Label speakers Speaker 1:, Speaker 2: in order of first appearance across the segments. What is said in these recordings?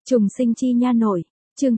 Speaker 1: Trùng sinh chi nha nội, chương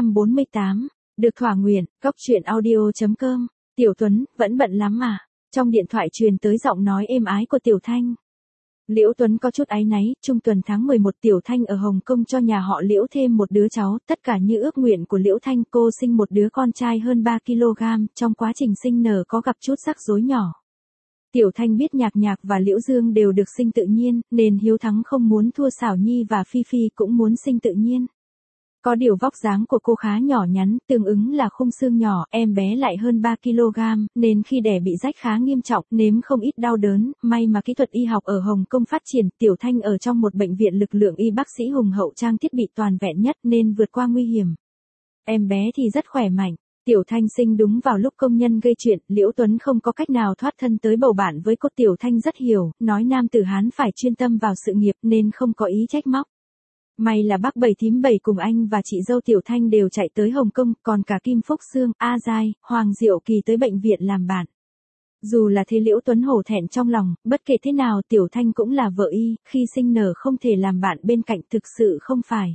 Speaker 1: 948, được thỏa nguyện, góc truyện audio.com, Tiểu Tuấn, vẫn bận lắm à? Trong điện thoại truyền tới giọng nói êm ái của Tiểu Thanh. Liễu Tuấn có chút áy náy, trung tuần tháng 11 Tiểu Thanh ở Hồng Kông cho nhà họ Liễu thêm một đứa cháu, tất cả như ước nguyện của Liễu Thanh, cô sinh một đứa con trai hơn 3 kg, trong quá trình sinh nở có gặp chút rắc rối nhỏ. Tiểu Thanh biết Nhạc Nhạc và Liễu Dương đều được sinh tự nhiên, nên hiếu thắng không muốn thua Xảo Nhi và Phi Phi cũng muốn sinh tự nhiên. Có điều vóc dáng của cô khá nhỏ nhắn, tương ứng là khung xương nhỏ, em bé lại hơn 3 kg, nên khi đẻ bị rách khá nghiêm trọng, nếm không ít đau đớn, may mà kỹ thuật y học ở Hồng Kông phát triển, Tiểu Thanh ở trong một bệnh viện lực lượng y bác sĩ hùng hậu trang thiết bị toàn vẹn nhất nên vượt qua nguy hiểm. Em bé thì rất khỏe mạnh. Tiểu Thanh sinh đúng vào lúc công nhân gây chuyện, Liễu Tuấn không có cách nào thoát thân tới bầu bạn với cô. Tiểu Thanh rất hiểu, nói nam tử Hán phải chuyên tâm vào sự nghiệp nên không có ý trách móc. May là bác Bảy thím Bảy cùng anh và chị dâu Tiểu Thanh đều chạy tới Hồng Kông, còn cả Kim Phúc Sương, A Giai, Hoàng Diệu Kỳ tới bệnh viện làm bạn. Dù là thế Liễu Tuấn hổ thẹn trong lòng, bất kể thế nào Tiểu Thanh cũng là vợ y, khi sinh nở không thể làm bạn bên cạnh thực sự không phải.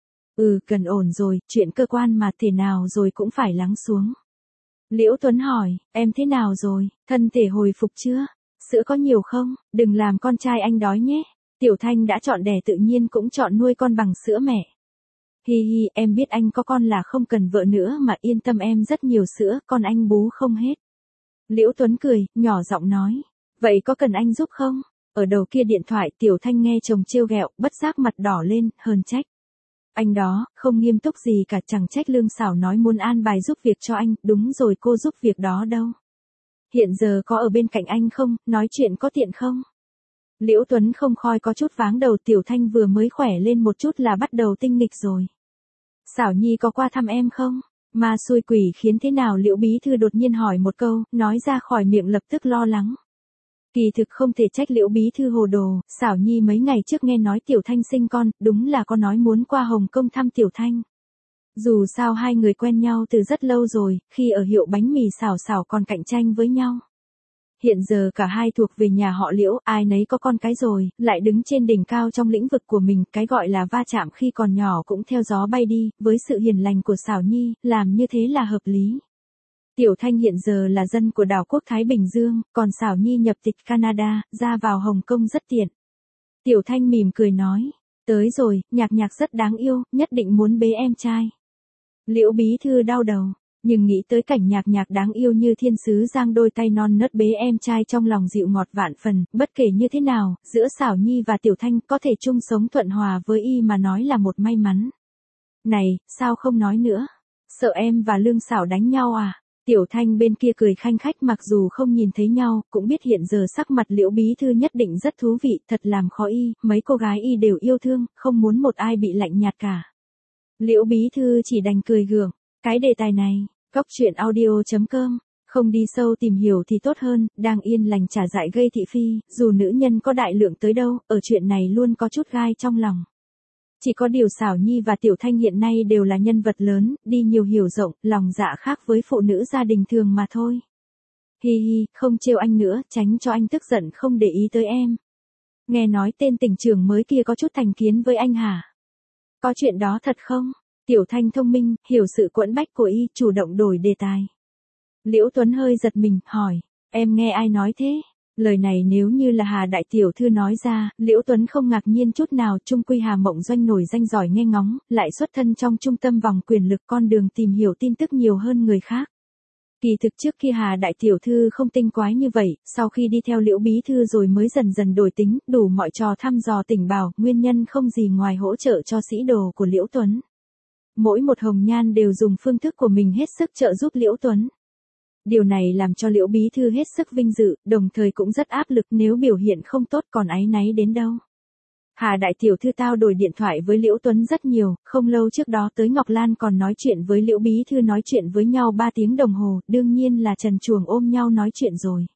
Speaker 1: Cần ổn rồi, chuyện cơ quan mà thể nào rồi cũng phải lắng xuống. Liễu Tuấn hỏi, em thế nào rồi, thân thể hồi phục chưa? Sữa có nhiều không? Đừng làm con trai anh đói nhé. Tiểu Thanh đã chọn đẻ tự nhiên cũng chọn nuôi con bằng sữa mẹ. Hi hi, em biết anh có con là không cần vợ nữa mà yên tâm, em rất nhiều sữa, con anh bú không hết. Liễu Tuấn cười, nhỏ giọng nói, vậy có cần anh giúp không? Ở đầu kia điện thoại Tiểu Thanh nghe chồng trêu ghẹo, bất giác mặt đỏ lên, hờn trách. Anh đó, không nghiêm túc gì cả, chẳng trách Lương Xảo nói muốn an bài giúp việc cho anh, đúng rồi cô giúp việc đó đâu. Hiện giờ có ở bên cạnh anh không, nói chuyện có tiện không? Liễu Tuấn không khỏi có chút váng đầu, Tiểu Thanh vừa mới khỏe lên một chút là bắt đầu tinh nghịch rồi. Xảo Nhi có qua thăm em không? Ma xui quỷ khiến thế nào? Liễu bí thư đột nhiên hỏi một câu, nói ra khỏi miệng lập tức lo lắng. Kỳ thực không thể trách Liễu bí thư hồ đồ, Xảo Nhi mấy ngày trước nghe nói Tiểu Thanh sinh con, đúng là có nói muốn qua Hồng Kông thăm Tiểu Thanh. Dù sao hai người quen nhau từ rất lâu rồi, khi ở hiệu bánh mì Xảo Xảo còn cạnh tranh với nhau. Hiện giờ cả hai thuộc về nhà họ Liễu, ai nấy có con cái rồi, lại đứng trên đỉnh cao trong lĩnh vực của mình, cái gọi là va chạm khi còn nhỏ cũng theo gió bay đi, với sự hiền lành của Xảo Nhi, làm như thế là hợp lý. Tiểu Thanh hiện giờ là dân của đảo quốc Thái Bình Dương, còn Xảo Nhi nhập tịch Canada, ra vào Hồng Kông rất tiện. Tiểu Thanh mỉm cười nói, tới rồi, Nhạc Nhạc rất đáng yêu, nhất định muốn bế em trai. Liễu bí thư đau đầu, nhưng nghĩ tới cảnh Nhạc Nhạc đáng yêu như thiên sứ giang đôi tay non nớt bế em trai trong lòng dịu ngọt vạn phần, bất kể như thế nào, giữa Xảo Nhi và Tiểu Thanh có thể chung sống thuận hòa với y mà nói là một may mắn. Này, sao không nói nữa? Sợ em và Lương Xảo đánh nhau à? Tiểu Thanh bên kia cười khanh khách, mặc dù không nhìn thấy nhau, cũng biết hiện giờ sắc mặt Liễu bí thư nhất định rất thú vị, thật làm khó y, mấy cô gái y đều yêu thương, không muốn một ai bị lạnh nhạt cả. Liễu bí thư chỉ đành cười gượng, cái đề tài này, góc truyện audio.com, không đi sâu tìm hiểu thì tốt hơn, đang yên lành trả dại gây thị phi, dù nữ nhân có đại lượng tới đâu, ở chuyện này luôn có chút gai trong lòng. Chỉ có điều Xảo Nhi và Tiểu Thanh hiện nay đều là nhân vật lớn, đi nhiều hiểu rộng, lòng dạ khác với phụ nữ gia đình thường mà thôi. Hi hi, không trêu anh nữa, tránh cho anh tức giận không để ý tới em. Nghe nói tên tỉnh trưởng mới kia có chút thành kiến với anh hả? Có chuyện đó thật không? Tiểu Thanh thông minh, hiểu sự quẫn bách của y, chủ động đổi đề tài. Liễu Tuấn hơi giật mình, hỏi, em nghe ai nói thế? Lời này nếu như là Hà đại tiểu thư nói ra, Liễu Tuấn không ngạc nhiên chút nào, chung quy Hà Mộng Doanh nổi danh giỏi nghe ngóng, lại xuất thân trong trung tâm vòng quyền lực, con đường tìm hiểu tin tức nhiều hơn người khác. Kỳ thực trước kia Hà đại tiểu thư không tinh quái như vậy, sau khi đi theo Liễu bí thư rồi mới dần dần đổi tính, đủ mọi trò thăm dò tình báo, nguyên nhân không gì ngoài hỗ trợ cho sĩ đồ của Liễu Tuấn. Mỗi một hồng nhan đều dùng phương thức của mình hết sức trợ giúp Liễu Tuấn. Điều này làm cho Liễu bí thư hết sức vinh dự, đồng thời cũng rất áp lực, nếu biểu hiện không tốt còn áy náy đến đâu. Hà đại tiểu thư trao đổi điện thoại với Liễu Tuấn rất nhiều, không lâu trước đó tới Ngọc Lan còn nói chuyện với Liễu bí thư, nói chuyện với nhau 3 tiếng đồng hồ, đương nhiên là trần truồng ôm nhau nói chuyện rồi.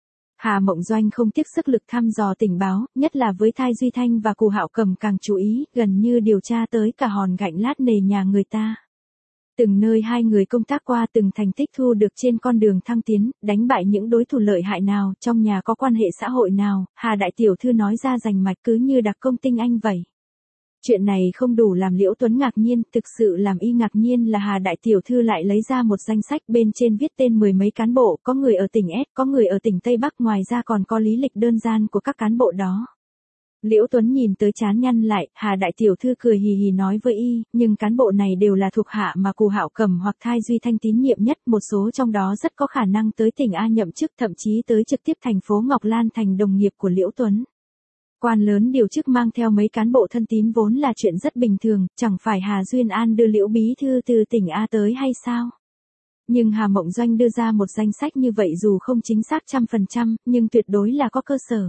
Speaker 1: Hà Mộng Doanh không tiếc sức lực thăm dò tình báo, nhất là với Thai Duy Thanh và Cù Hạo Cầm càng chú ý, gần như điều tra tới cả hòn gạnh lát nề nhà người ta. Từng nơi hai người công tác qua, từng thành tích thu được trên con đường thăng tiến, đánh bại những đối thủ lợi hại nào, trong nhà có quan hệ xã hội nào, Hà đại tiểu thư nói ra rành mạch cứ như đặc công tinh anh vậy. Chuyện này không đủ làm Liễu Tuấn ngạc nhiên, thực sự làm y ngạc nhiên là Hà đại tiểu thư lại lấy ra một danh sách bên trên viết tên mười mấy cán bộ, có người ở tỉnh S, có người ở tỉnh Tây Bắc, ngoài ra còn có lý lịch đơn gian của các cán bộ đó. Liễu Tuấn nhìn tới trán nhăn lại, Hà đại tiểu thư cười hì hì nói với y, nhưng cán bộ này đều là thuộc hạ mà Cù Hạo Cầm hoặc Thai Duy Thanh tín nhiệm nhất, một số trong đó rất có khả năng tới tỉnh A nhậm chức, thậm chí tới trực tiếp thành phố Ngọc Lan thành đồng nghiệp của Liễu Tuấn. Quan lớn điều chức mang theo mấy cán bộ thân tín vốn là chuyện rất bình thường, chẳng phải Hà Duyên An đưa Liễu bí thư từ tỉnh A tới hay sao? Nhưng Hà Mộng Doanh đưa ra một danh sách như vậy dù không chính xác 100%, nhưng tuyệt đối là có cơ sở.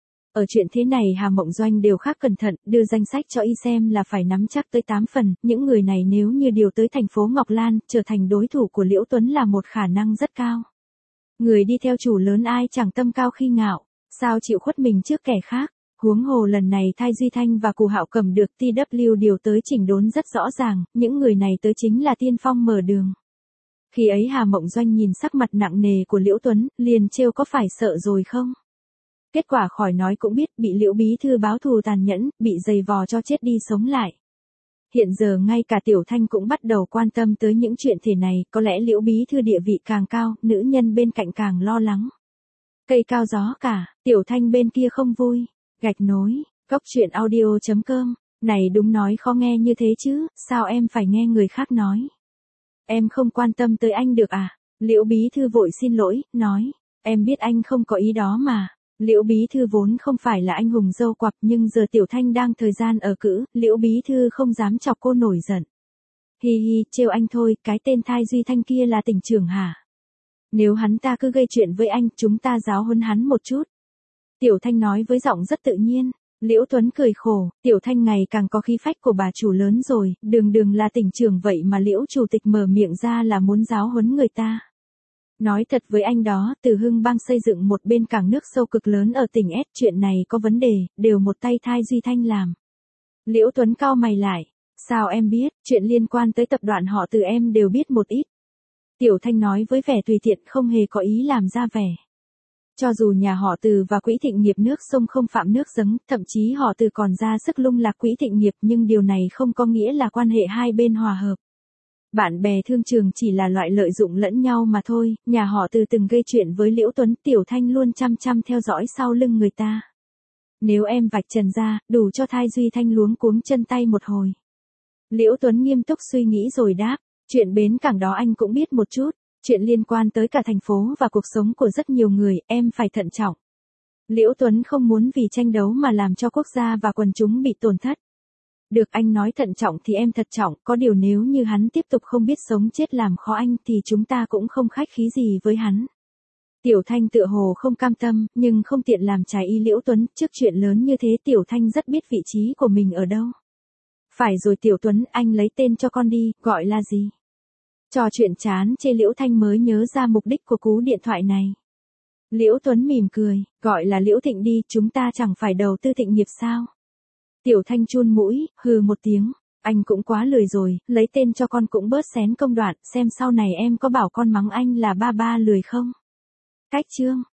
Speaker 1: Ở chuyện thế này Hà Mộng Doanh đều khác cẩn thận, đưa danh sách cho y xem là phải nắm chắc tới 8 phần, những người này nếu như điều tới thành phố Ngọc Lan, trở thành đối thủ của Liễu Tuấn là một khả năng rất cao. Người đi theo chủ lớn ai chẳng tâm cao khi ngạo, sao chịu khuất mình trước kẻ khác, huống hồ lần này Thai Duy Thanh và Cù Hạo Cầm được TW điều tới chỉnh đốn rất rõ ràng, những người này tới chính là tiên phong mở đường. Khi ấy Hà Mộng Doanh nhìn sắc mặt nặng nề của Liễu Tuấn, liền trêu có phải sợ rồi không? Kết quả khỏi nói cũng biết, bị Liễu bí thư báo thù tàn nhẫn, bị giày vò cho chết đi sống lại. Hiện giờ ngay cả Tiểu Thanh cũng bắt đầu quan tâm tới những chuyện thế này, có lẽ Liễu bí thư địa vị càng cao, nữ nhân bên cạnh càng lo lắng. Cây cao gió cả, Tiểu Thanh bên kia không vui. Gạch nối, Cốc Truyện Audio.com, này đúng nói khó nghe như thế chứ, sao em phải nghe người khác nói? Em không quan tâm tới anh được à? Liễu bí thư vội xin lỗi, nói, em biết anh không có ý đó mà. Liễu bí thư vốn không phải là anh hùng dâu quặp, nhưng giờ Tiểu Thanh đang thời gian ở cữ, Liễu bí thư không dám chọc cô nổi giận. Hi hi, trêu anh thôi, cái tên Thai Duy Thanh kia là tỉnh trưởng hả? Nếu hắn ta cứ gây chuyện với anh, chúng ta giáo huấn hắn một chút. Tiểu Thanh nói với giọng rất tự nhiên. Liễu Tuấn cười khổ, Tiểu Thanh ngày càng có khí phách của bà chủ lớn rồi, đường là tỉnh trưởng vậy mà Liễu chủ tịch mở miệng ra là muốn giáo huấn người ta. Nói thật với anh đó, Từ Hưng Bang xây dựng một bên cảng nước sâu cực lớn ở tỉnh S, chuyện này có vấn đề, đều một tay Thai Duy Thanh làm. Liễu Tuấn cau mày lại, sao em biết, chuyện liên quan tới tập đoàn họ Từ em đều biết một ít. Tiểu Thanh nói với vẻ tùy tiện, không hề có ý làm ra vẻ. Cho dù nhà họ Từ và Quỹ Thịnh Nghiệp nước sông không phạm nước giếng, thậm chí họ Từ còn ra sức lung lạc Quỹ Thịnh Nghiệp, nhưng điều này không có nghĩa là quan hệ hai bên hòa hợp. Bạn bè thương trường chỉ là loại lợi dụng lẫn nhau mà thôi, nhà họ Từ từng gây chuyện với Liễu Tuấn, Tiểu Thanh luôn chăm theo dõi sau lưng người ta. Nếu em vạch trần ra, đủ cho Thai Duy Thanh luống cuống chân tay một hồi. Liễu Tuấn nghiêm túc suy nghĩ rồi đáp, chuyện bến cảng đó anh cũng biết một chút. Chuyện liên quan tới cả thành phố và cuộc sống của rất nhiều người, em phải thận trọng. Liễu Tuấn không muốn vì tranh đấu mà làm cho quốc gia và quần chúng bị tổn thất. Được, anh nói thận trọng thì em thận trọng, có điều nếu như hắn tiếp tục không biết sống chết làm khó anh thì chúng ta cũng không khách khí gì với hắn. Tiểu Thanh tựa hồ không cam tâm, nhưng không tiện làm trái ý Liễu Tuấn, trước chuyện lớn như thế Tiểu Thanh rất biết vị trí của mình ở đâu. Phải rồi Tiểu Tuấn, anh lấy tên cho con đi, gọi là gì? Trò chuyện chán chê Liễu Thanh mới nhớ ra mục đích của cú điện thoại này. Liễu Tuấn mỉm cười, gọi là Liễu Thịnh đi, chúng ta chẳng phải đầu tư Thịnh Nghiệp sao? Tiểu Thanh chun mũi, hừ một tiếng, anh cũng quá lười rồi, lấy tên cho con cũng bớt xén công đoạn, xem sau này em có bảo con mắng anh là ba lười không? Cách chương.